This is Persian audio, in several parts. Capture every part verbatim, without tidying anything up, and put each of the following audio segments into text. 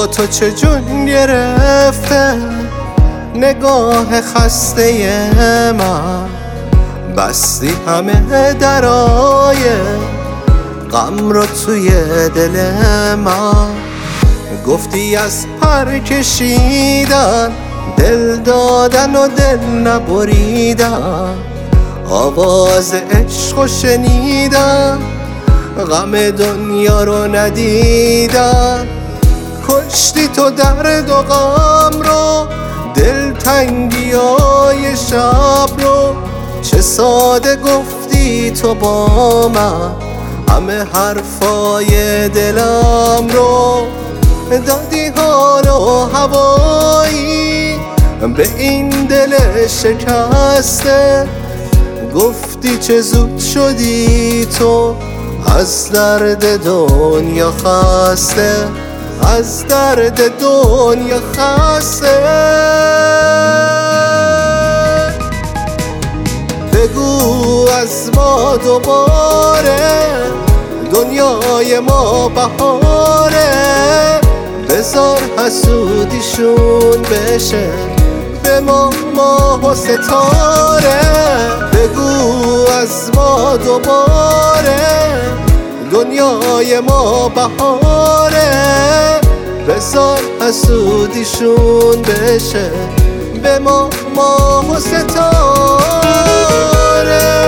با تو چه جون گرفته نگاه خسته من، بستی همه درای غم رو توی دل من. گفتی از پر کشیدن دل دادن و دل نبریدن، آواز عشق رو شنیدن غم دنیا رو ندیدن. کشتی تو درد و غم رو، دلتنگی های شب رو، چه ساده گفتی تو با من همه حرفای دلم رو. دادی حال و هوایی به این دل شکسته، گفتی چه زود شدی تو از درد دنیا خسته، از درد دنیا خسته. بگو از ما دوباره دنیای ما بهاره، بذار حسودیشون بشه به ما ماه و ستاره. بگو از ما دوباره دنیای ما بهاره، بذار حسودیشون بشه به ما ماه و ستاره.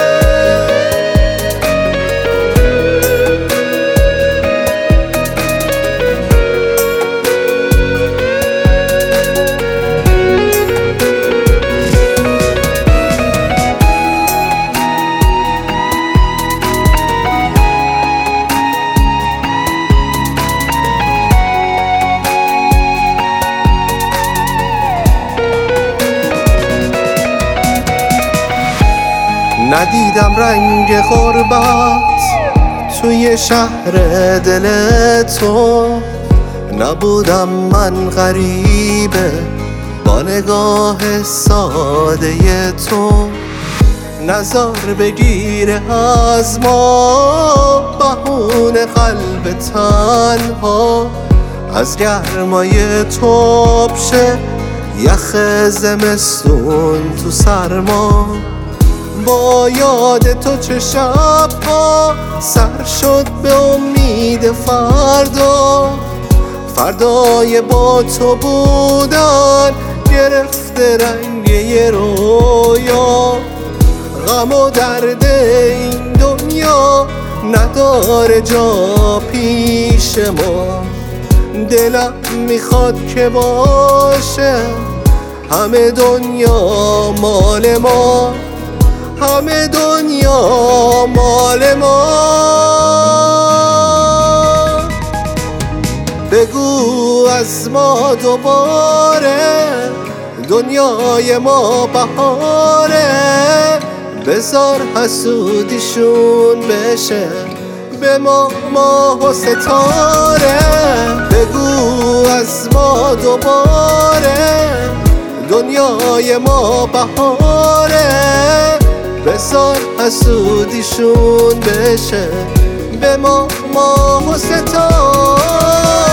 ندیدم رنگ غربت توی شهر دل تو، نبودم من غریبه با نگاه ساده تو. نظر بگیره از ما بهون قلب تنها، از گرمای توب شه یخ زمستون تو سرما. با یاد تو چه شب‌ها سر شد به امید فردا، فردای با تو بودن گرفته رنگ یه رویا. غم و درد این دنیا نداره جا پیش ما، دلم میخواد که باشه همه دنیا مال ما، همه دنیا مال ما. بگو از ما دوباره دنیای ما بهاره، بذار حسودیشون بشه به ما ماه و ستاره. بگو از ما دوباره دنیای ما بهاره، بذار حسودیشون بشه به ما ماه و ستاره.